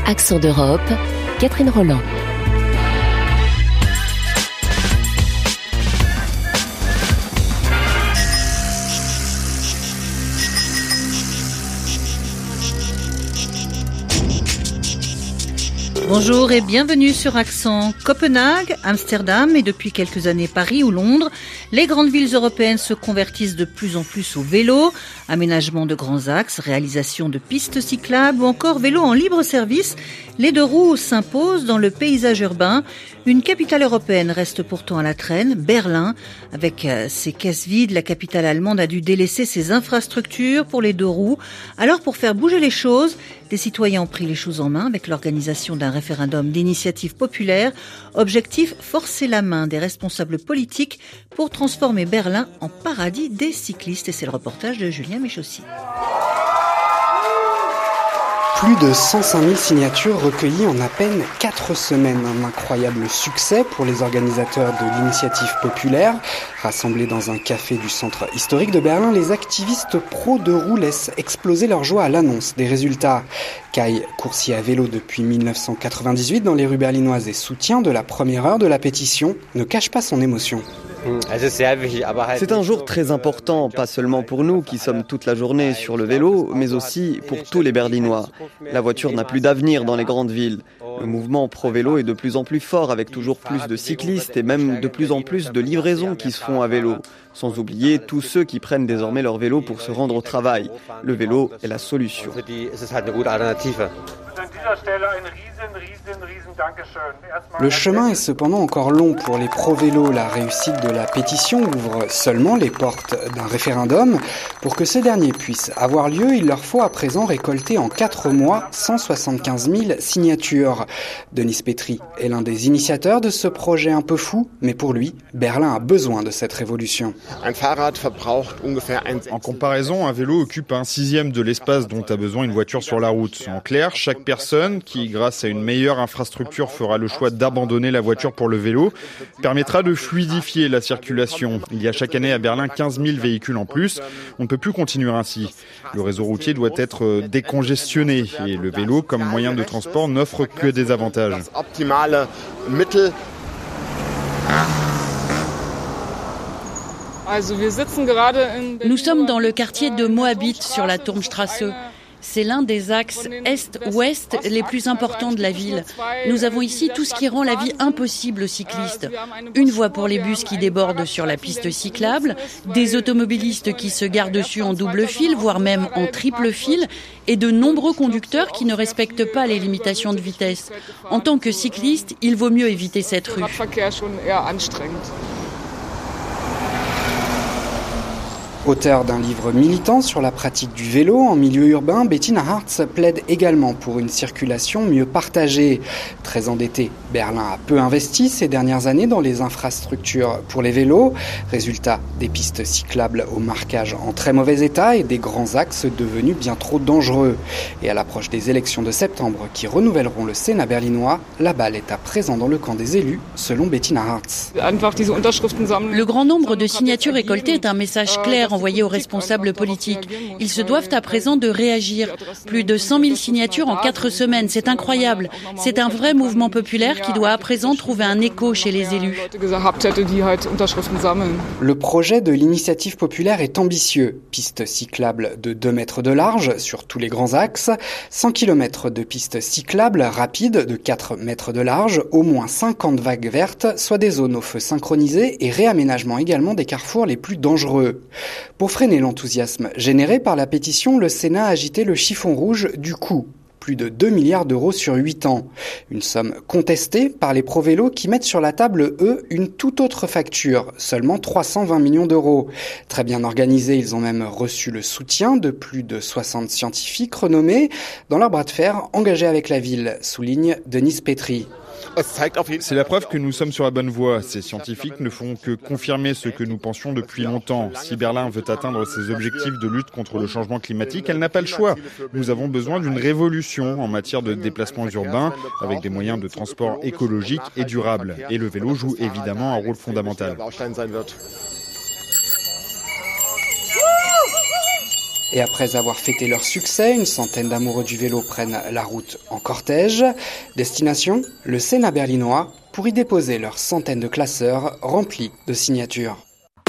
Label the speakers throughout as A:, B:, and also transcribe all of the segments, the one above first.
A: Accent d'Europe, Catherine Roland.
B: Bonjour et bienvenue sur Accent. Copenhague, Amsterdam et depuis quelques années Paris ou Londres, les grandes villes européennes se convertissent de plus en plus au vélo. Aménagement de grands axes, réalisation de pistes cyclables ou encore vélo en libre service, les deux roues s'imposent dans le paysage urbain. Une capitale européenne reste pourtant à la traîne, Berlin. Avec ses caisses vides, la capitale allemande a dû délaisser ses infrastructures pour les deux roues. Alors pour faire bouger les choses, des citoyens ont pris les choses en main avec l'organisation d'un référendum d'initiative populaire. Objectif, forcer la main des responsables politiques pour transformer Berlin en paradis des cyclistes. Et c'est le reportage de Julien Méchaussy.
C: Plus de 105 000 signatures recueillies en à peine 4 semaines. Un incroyable succès pour les organisateurs de l'initiative populaire. Rassemblés dans un café du centre historique de Berlin, les activistes pro deux roues laissent exploser leur joie à l'annonce des résultats. Kai, coursier à vélo depuis 1998 dans les rues berlinoises et soutien de la première heure de la pétition, ne cache pas son émotion.
D: C'est un jour très important, pas seulement pour nous qui sommes toute la journée sur le vélo, mais aussi pour tous les Berlinois. La voiture n'a plus d'avenir dans les grandes villes. Le mouvement pro-vélo est de plus en plus fort avec toujours plus de cyclistes et même de plus en plus de livraisons qui se font à vélo. Sans oublier tous ceux qui prennent désormais leur vélo pour se rendre au travail. Le vélo est la solution.
C: Le chemin est cependant encore long pour les pro-vélos. La réussite de la pétition ouvre seulement les portes d'un référendum. Pour que ce dernier puisse avoir lieu, il leur faut à présent récolter en 4 mois 175 000 signatures. Denis Petry est l'un des initiateurs de ce projet un peu fou, mais pour lui, Berlin a besoin de cette révolution.
E: En comparaison, un vélo occupe 1/6 de l'espace dont a besoin une voiture sur la route. En clair, chaque personne qui, grâce à une meilleure infrastructure, fera le choix d'abandonner la voiture pour le vélo, permettra de fluidifier la circulation. Il y a chaque année à Berlin 15 000 véhicules en plus. On ne peut plus continuer ainsi. Le réseau routier doit être décongestionné et le vélo, comme moyen de transport, n'offre que des avantages.
F: Nous sommes dans le quartier de Moabit sur la Turmstrasse. C'est l'un des axes est-ouest les plus importants de la ville. Nous avons ici tout ce qui rend la vie impossible aux cyclistes. Une voie pour les bus qui débordent sur la piste cyclable, des automobilistes qui se garent dessus en double fil, voire même en triple fil, et de nombreux conducteurs qui ne respectent pas les limitations de vitesse. En tant que cycliste, il vaut mieux éviter cette rue.
C: Auteur d'un livre militant sur la pratique du vélo en milieu urbain, Bettina Hartz plaide également pour une circulation mieux partagée. Très endetté, Berlin a peu investi ces dernières années dans les infrastructures pour les vélos. Résultat, des pistes cyclables au marquage en très mauvais état et des grands axes devenus bien trop dangereux. Et à l'approche des élections de septembre qui renouvelleront le Sénat berlinois, la balle est à présent dans le camp des élus, selon Bettina Hartz.
F: Le grand nombre de signatures récoltées est un message clair envoyés aux responsables politiques. Ils se doivent à présent de réagir. Plus de 100 000 signatures en 4 semaines, c'est incroyable. C'est un vrai mouvement populaire qui doit à présent trouver un écho chez les élus.
C: Le projet de l'initiative populaire est ambitieux. Piste cyclable de 2 mètres de large sur tous les grands axes, 100 km de pistes cyclables rapides de 4 mètres de large, au moins 50 vagues vertes, soit des zones au feu synchronisées et réaménagement également des carrefours les plus dangereux. Pour freiner l'enthousiasme généré par la pétition, le Sénat a agité le chiffon rouge du coût. Plus de 2 milliards d'euros sur 8 ans. Une somme contestée par les pro-vélos qui mettent sur la table, eux, une toute autre facture, seulement 320 millions d'euros. Très bien organisés, ils ont même reçu le soutien de plus de 60 scientifiques renommés dans leur bras de fer engagés avec la ville, souligne Denis Petry.
E: C'est la preuve que nous sommes sur la bonne voie. Ces scientifiques ne font que confirmer ce que nous pensions depuis longtemps. Si Berlin veut atteindre ses objectifs de lutte contre le changement climatique, elle n'a pas le choix. Nous avons besoin d'une révolution en matière de déplacements urbains avec des moyens de transport écologiques et durables. Et le vélo joue évidemment un rôle fondamental.
C: Et après avoir fêté leur succès, une centaine d'amoureux du vélo prennent la route en cortège. Destination, le Sénat berlinois, pour y déposer leurs centaines de classeurs remplis de signatures.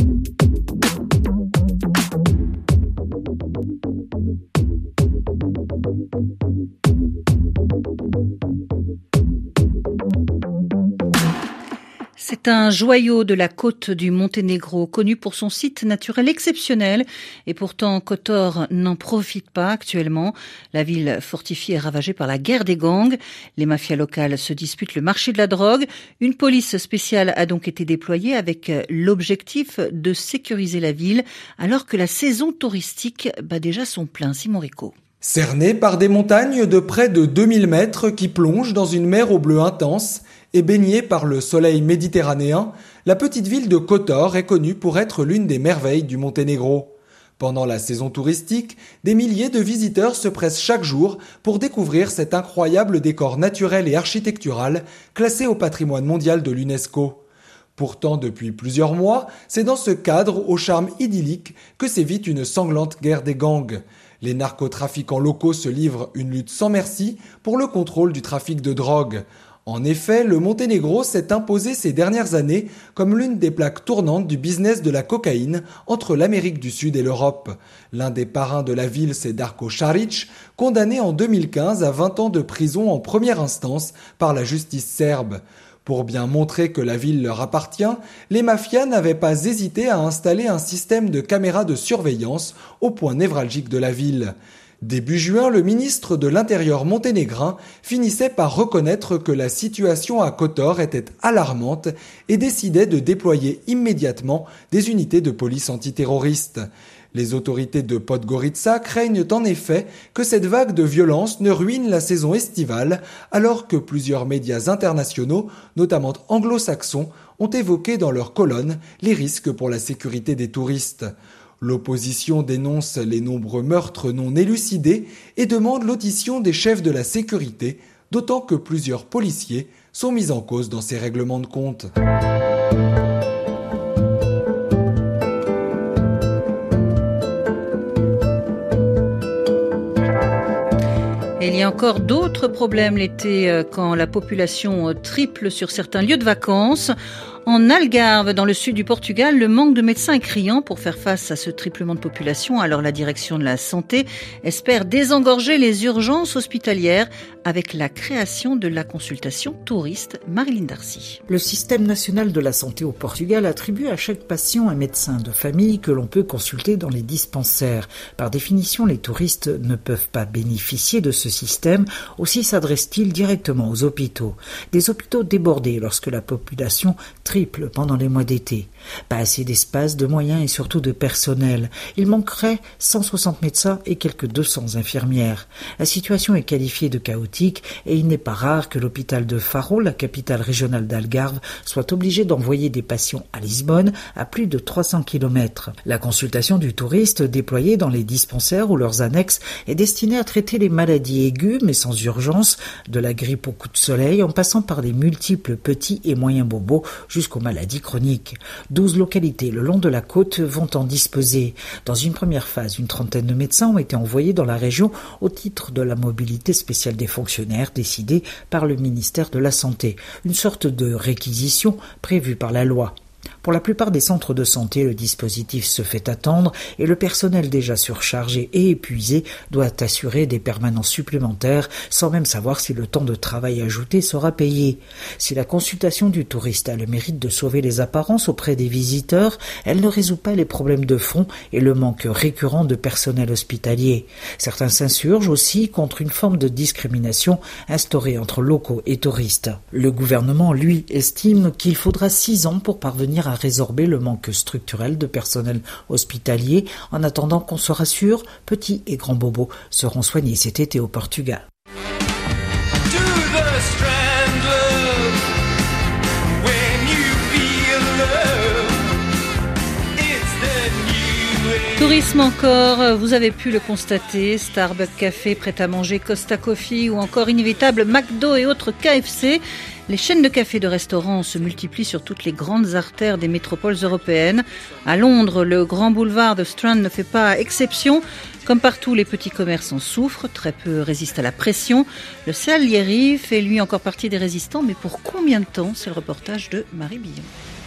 B: C'est un joyau de la côte du Monténégro, connu pour son site naturel exceptionnel. Et pourtant, Kotor n'en profite pas actuellement. La ville fortifiée est ravagée par la guerre des gangs. Les mafias locales se disputent le marché de la drogue. Une police spéciale a donc été déployée avec l'objectif de sécuriser la ville, alors que la saison touristique bat déjà son plein. Simon Rico.
G: Cernée par des montagnes de près de 2000 mètres qui plongent dans une mer au bleu intense et baignée par le soleil méditerranéen, la petite ville de Kotor est connue pour être l'une des merveilles du Monténégro. Pendant la saison touristique, des milliers de visiteurs se pressent chaque jour pour découvrir cet incroyable décor naturel et architectural classé au patrimoine mondial de l'UNESCO. Pourtant, depuis plusieurs mois, c'est dans ce cadre au charme idyllique que sévit une sanglante guerre des gangs. Les narcotrafiquants locaux se livrent une lutte sans merci pour le contrôle du trafic de drogue. En effet, le Monténégro s'est imposé ces dernières années comme l'une des plaques tournantes du business de la cocaïne entre l'Amérique du Sud et l'Europe. L'un des parrains de la ville, c'est Darko Šarić, condamné en 2015 à 20 ans de prison en première instance par la justice serbe. Pour bien montrer que la ville leur appartient, les mafias n'avaient pas hésité à installer un système de caméras de surveillance au point névralgique de la ville. Début juin, le ministre de l'Intérieur monténégrin finissait par reconnaître que la situation à Kotor était alarmante et décidait de déployer immédiatement des unités de police antiterroriste. Les autorités de Podgorica craignent en effet que cette vague de violence ne ruine la saison estivale, alors que plusieurs médias internationaux, notamment anglo-saxons, ont évoqué dans leurs colonnes les risques pour la sécurité des touristes. L'opposition dénonce les nombreux meurtres non élucidés et demande l'audition des chefs de la sécurité, d'autant que plusieurs policiers sont mis en cause dans ces règlements de compte.
B: Et il y a encore d'autres problèmes l'été quand la population triple sur certains lieux de vacances. En Algarve, dans le sud du Portugal, le manque de médecins est criant pour faire face à ce triplement de population. Alors la direction de la santé espère désengorger les urgences hospitalières avec la création de la consultation touriste. Marilyn Darcy.
H: Le système national de la santé au Portugal attribue à chaque patient un médecin de famille que l'on peut consulter dans les dispensaires. Par définition, les touristes ne peuvent pas bénéficier de ce système. Aussi s'adresse-t-il directement aux hôpitaux. Des hôpitaux débordés lorsque la population triple pendant les mois d'été. Pas assez d'espace, de moyens et surtout de personnel. Il manquerait 160 médecins et quelques 200 infirmières. La situation est qualifiée de chaotique et il n'est pas rare que l'hôpital de Faro, la capitale régionale d'Algarve, soit obligé d'envoyer des patients à Lisbonne à plus de 300 km. La consultation du touriste déployée dans les dispensaires ou leurs annexes est destinée à traiter les maladies aiguës mais sans urgence, de la grippe au coup de soleil en passant par les multiples petits et moyens bobos jusqu'aux maladies chroniques. 12 localités le long de la côte vont en disposer. Dans une première phase, une trentaine de médecins ont été envoyés dans la région au titre de la mobilité spéciale des fonctionnaires décidée par le ministère de la Santé. Une sorte de réquisition prévue par la loi. Pour la plupart des centres de santé, le dispositif se fait attendre et le personnel déjà surchargé et épuisé doit assurer des permanences supplémentaires sans même savoir si le temps de travail ajouté sera payé. Si la consultation du touriste a le mérite de sauver les apparences auprès des visiteurs, elle ne résout pas les problèmes de fond et le manque récurrent de personnel hospitalier. Certains s'insurgent aussi contre une forme de discrimination instaurée entre locaux et touristes. Le gouvernement, lui, estime qu'il faudra 6 ans pour parvenir à résorber le manque structurel de personnel hospitalier. En attendant qu'on se rassure, petits et grands bobos seront soignés cet été au Portugal.
B: Tourisme encore, vous avez pu le constater, Starbucks Café, Prêt à manger, Costa Coffee ou encore inévitable McDo et autres KFC. Les chaînes de cafés et de restaurants se multiplient sur toutes les grandes artères des métropoles européennes. À Londres, le grand boulevard de Strand ne fait pas exception. Comme partout, les petits commerces en souffrent, très peu résistent à la pression. Le Salieri fait lui encore partie des résistants, mais pour combien de temps? C'est le reportage de Marie Billon.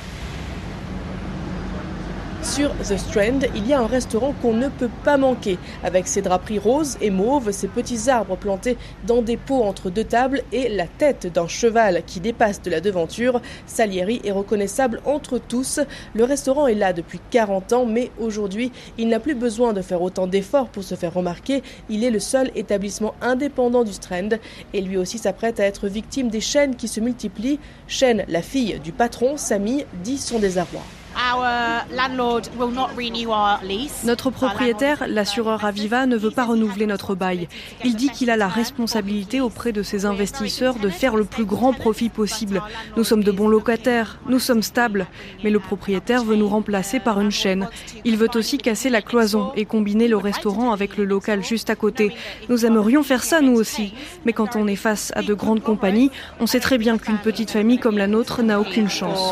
I: Sur The Strand, il y a un restaurant qu'on ne peut pas manquer, avec ses draperies roses et mauves, ses petits arbres plantés dans des pots entre deux tables et la tête d'un cheval qui dépasse de la devanture. Salieri est reconnaissable entre tous. Le restaurant est là depuis 40 ans, mais aujourd'hui, il n'a plus besoin de faire autant d'efforts pour se faire remarquer. Il est le seul établissement indépendant du Strand et lui aussi s'apprête à être victime des chaînes qui se multiplient. Chaîne, la fille du patron, Samy, dit son désarroi.
J: Notre propriétaire, l'assureur Aviva, ne veut pas renouveler notre bail. Il dit qu'il a la responsabilité auprès de ses investisseurs de faire le plus grand profit possible. Nous sommes de bons locataires, nous sommes stables, mais le propriétaire veut nous remplacer par une chaîne. Il veut aussi casser la cloison et combiner le restaurant avec le local juste à côté. Nous aimerions faire ça nous aussi, mais quand on est face à de grandes compagnies, on sait très bien qu'une petite famille comme la nôtre n'a aucune chance.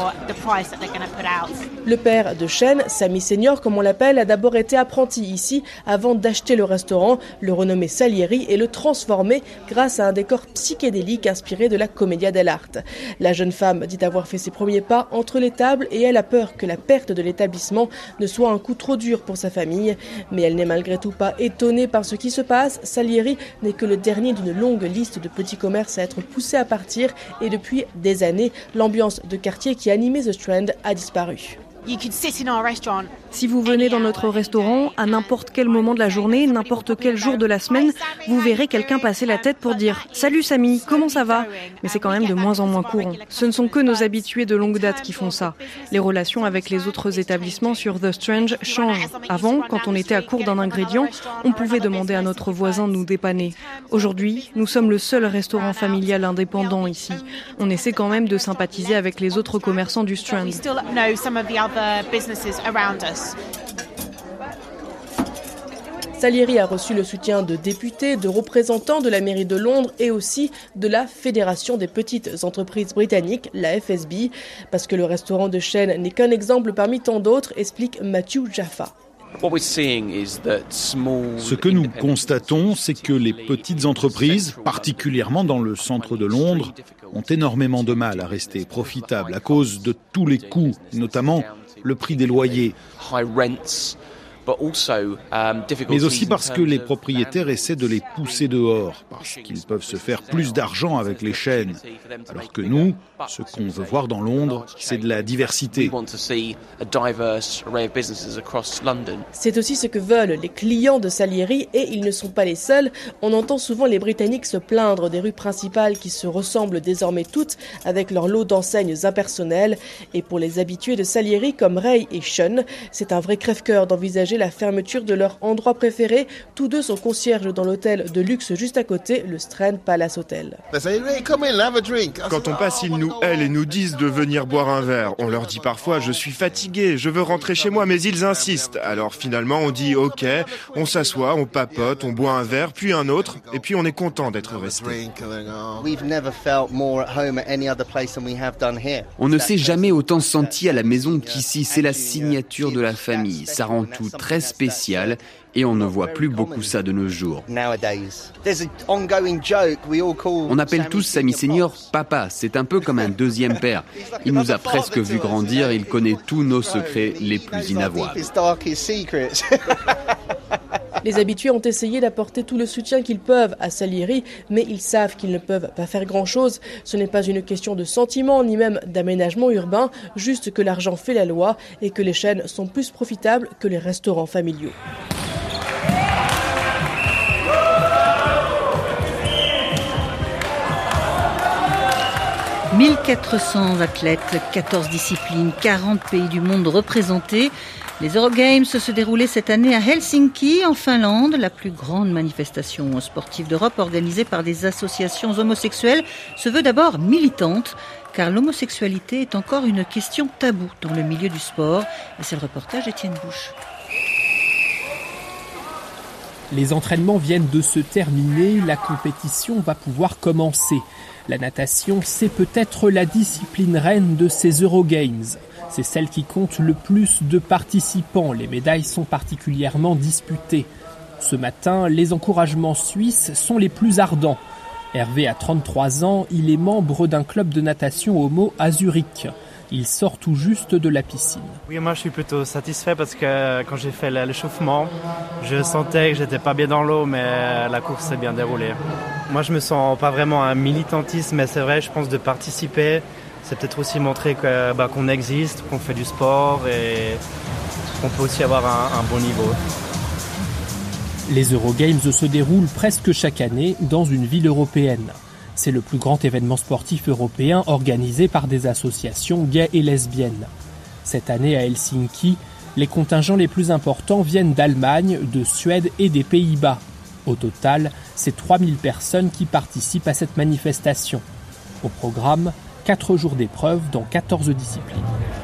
I: Le père de chaîne, Samy Senior comme on l'appelle, a d'abord été apprenti ici avant d'acheter le restaurant, le renommer Salieri et le transformer grâce à un décor psychédélique inspiré de la Commedia dell'arte. La jeune femme dit avoir fait ses premiers pas entre les tables et elle a peur que la perte de l'établissement ne soit un coup trop dur pour sa famille. Mais elle n'est malgré tout pas étonnée par ce qui se passe. Salieri n'est que le dernier d'une longue liste de petits commerces à être poussés à partir et depuis des années, l'ambiance de quartier qui animait The Strand a disparu.
J: Si vous venez dans notre restaurant, à n'importe quel moment de la journée, n'importe quel jour de la semaine, vous verrez quelqu'un passer la tête pour dire « Salut Samy, comment ça va ?» Mais c'est quand même de moins en moins courant. Ce ne sont que nos habitués de longue date qui font ça. Les relations avec les autres établissements sur The Strand changent. Avant, quand on était à court d'un ingrédient, on pouvait demander à notre voisin de nous dépanner. Aujourd'hui, nous sommes le seul restaurant familial indépendant ici. On essaie quand même de sympathiser avec les autres commerçants du Strand.
I: Salieri a reçu le soutien de députés, de représentants de la mairie de Londres et aussi de la Fédération des petites entreprises britanniques, la FSB, parce que le restaurant de chaîne n'est qu'un exemple parmi tant d'autres, explique Matthew Jaffa.
K: Ce que nous constatons, c'est que les petites entreprises, particulièrement dans le centre de Londres, ont énormément de mal à rester profitables à cause de tous les coûts, notamment le prix des loyers. Mais aussi parce que les propriétaires essaient de les pousser dehors, parce qu'ils peuvent se faire plus d'argent avec les chaînes. Alors que nous, ce qu'on veut voir dans Londres, c'est de la diversité.
I: C'est aussi ce que veulent les clients de Salieri et ils ne sont pas les seuls. On entend souvent les Britanniques se plaindre des rues principales qui se ressemblent désormais toutes avec leur lot d'enseignes impersonnelles. Et pour les habitués de Salieri comme Ray et Sean, c'est un vrai crève-cœur d'envisager la fermeture de leur endroit préféré. Tous deux sont concierges dans l'hôtel de luxe juste à côté, le Strand Palace Hotel.
L: Quand on passe, ils nous hèlent et nous disent de venir boire un verre. On leur dit parfois « je suis fatigué, je veux rentrer chez moi », mais ils insistent. Alors finalement on dit « ok », on s'assoit, on papote, on boit un verre, puis un autre, et puis on est content d'être resté.
M: On ne s'est jamais autant senti à la maison qu'ici, c'est la signature de la famille, ça rend tout très spécial et on ne voit plus beaucoup ça de nos jours. On appelle tous Samy Senior papa, c'est un peu comme un deuxième père. Il nous a presque vu grandir, il connaît tous nos secrets les plus inavouables.
I: Les habitués ont essayé d'apporter tout le soutien qu'ils peuvent à Salieri, mais ils savent qu'ils ne peuvent pas faire grand-chose. Ce n'est pas une question de sentiment, ni même d'aménagement urbain, juste que l'argent fait la loi et que les chaînes sont plus profitables que les restaurants familiaux. «
B: 1400 athlètes, 14 disciplines, 40 pays du monde représentés. Les Eurogames se déroulaient cette année à Helsinki, en Finlande, la plus grande manifestation sportive d'Europe organisée par des associations homosexuelles se veut d'abord militante, car l'homosexualité est encore une question taboue dans le milieu du sport. Et c'est le reportage d'Étienne Bouche.
N: Les entraînements viennent de se terminer, la compétition va pouvoir commencer. La natation, c'est peut-être la discipline reine de ces Eurogames. C'est celle qui compte le plus de participants. Les médailles sont particulièrement disputées. Ce matin, les encouragements suisses sont les plus ardents. Hervé a 33 ans, il est membre d'un club de natation homo à Zurich. Il sort tout juste de la piscine.
O: Oui, moi je suis plutôt satisfait parce que quand j'ai fait l'échauffement, je sentais que j'étais pas bien dans l'eau, mais la course s'est bien déroulée. Moi je me sens pas vraiment un militantisme, mais c'est vrai, je pense de participer, c'est peut-être aussi montrer qu'on existe, qu'on fait du sport et qu'on peut aussi avoir un bon niveau.
N: Les Eurogames se déroulent presque chaque année dans une ville européenne. C'est le plus grand événement sportif européen organisé par des associations gays et lesbiennes. Cette année à Helsinki, les contingents les plus importants viennent d'Allemagne, de Suède et des Pays-Bas. Au total, c'est 3000 personnes qui participent à cette manifestation. Au programme, 4 jours d'épreuves dans 14 disciplines.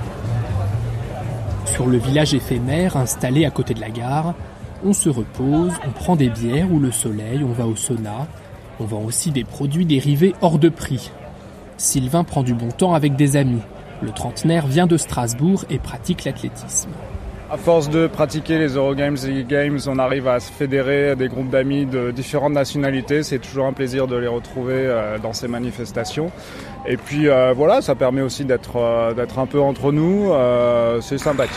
N: Sur le village éphémère installé à côté de la gare, on se repose, on prend des bières ou le soleil, on va au sauna. On vend aussi des produits dérivés hors de prix. Sylvain prend du bon temps avec des amis. Le trentenaire vient de Strasbourg et pratique l'athlétisme.
P: À force de pratiquer les Eurogames et les Games, on arrive à se fédérer des groupes d'amis de différentes nationalités. C'est toujours un plaisir de les retrouver dans ces manifestations. Et puis voilà, ça permet aussi d'être un peu entre nous. C'est sympathique.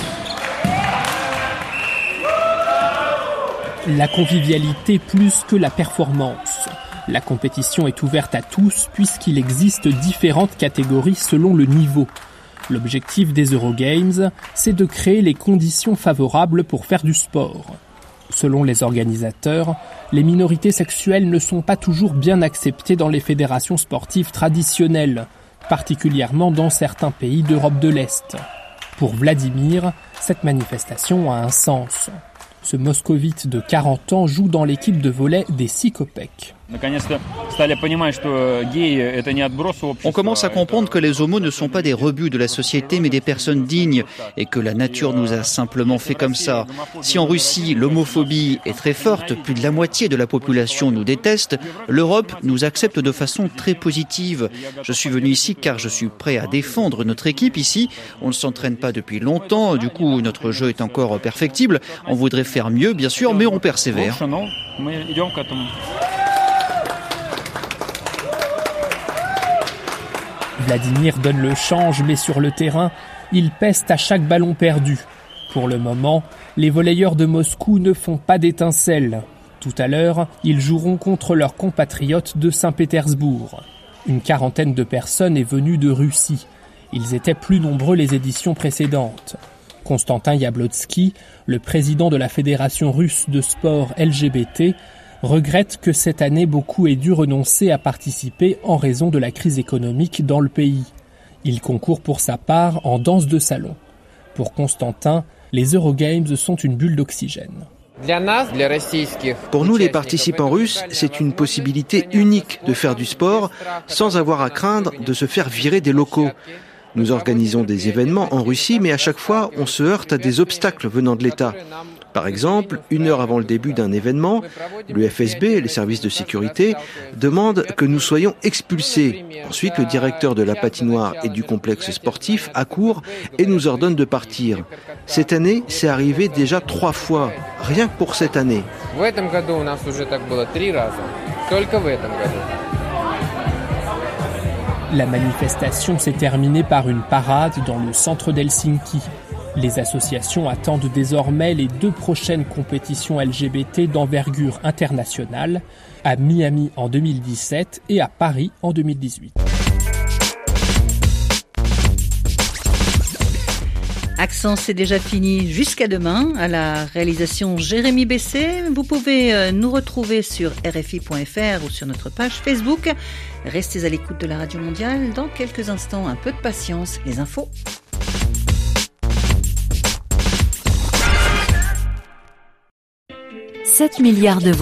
N: La convivialité plus que la performance. La compétition est ouverte à tous puisqu'il existe différentes catégories selon le niveau. L'objectif des Eurogames, c'est de créer les conditions favorables pour faire du sport. Selon les organisateurs, les minorités sexuelles ne sont pas toujours bien acceptées dans les fédérations sportives traditionnelles, particulièrement dans certains pays d'Europe de l'Est. Pour Vladimir, cette manifestation a un sens. Ce moscovite de 40 ans joue dans l'équipe de volley des Sikopek.
Q: On commence à comprendre que les homos ne sont pas des rebuts de la société mais des personnes dignes et que la nature nous a simplement fait comme ça. Si en Russie l'homophobie est très forte, plus de la moitié de la population nous déteste, l'Europe nous accepte de façon très positive. Je suis venu ici car je suis prêt à défendre notre équipe ici. On ne s'entraîne pas depuis longtemps, du coup notre jeu est encore perfectible. On voudrait faire mieux bien sûr, mais on persévère.
N: Vladimir donne le change, mais sur le terrain, il peste à chaque ballon perdu. Pour le moment, les volleyeurs de Moscou ne font pas d'étincelles. Tout à l'heure, ils joueront contre leurs compatriotes de Saint-Pétersbourg. Une quarantaine de personnes est venue de Russie. Ils étaient plus nombreux les éditions précédentes. Konstantin Yablotsky, le président de la Fédération russe de sport LGBT, regrette que cette année beaucoup aient dû renoncer à participer en raison de la crise économique dans le pays. Il concourt pour sa part en danse de salon. Pour Konstantin, les Eurogames sont une bulle d'oxygène.
R: Pour nous, les participants russes, c'est une possibilité unique de faire du sport sans avoir à craindre de se faire virer des locaux. Nous organisons des événements en Russie, mais à chaque fois, on se heurte à des obstacles venant de l'État. Par exemple, 1 heure avant le début d'un événement, le FSB, les services de sécurité, demandent que nous soyons expulsés. Ensuite, le directeur de la patinoire et du complexe sportif accourt et nous ordonne de partir. Cette année, c'est arrivé déjà 3 fois, rien que pour cette année.
N: La manifestation s'est terminée par une parade dans le centre d'Helsinki. Les associations attendent désormais les 2 prochaines compétitions LGBT d'envergure internationale, à Miami en 2017 et à Paris en 2018.
B: Accent, c'est déjà fini. Jusqu'à demain. À la réalisation Jérémy Bessé. Vous pouvez nous retrouver sur rfi.fr ou sur notre page Facebook. Restez à l'écoute de la Radio Mondiale. Dans quelques instants, un peu de patience. Les infos.
A: 7 milliards de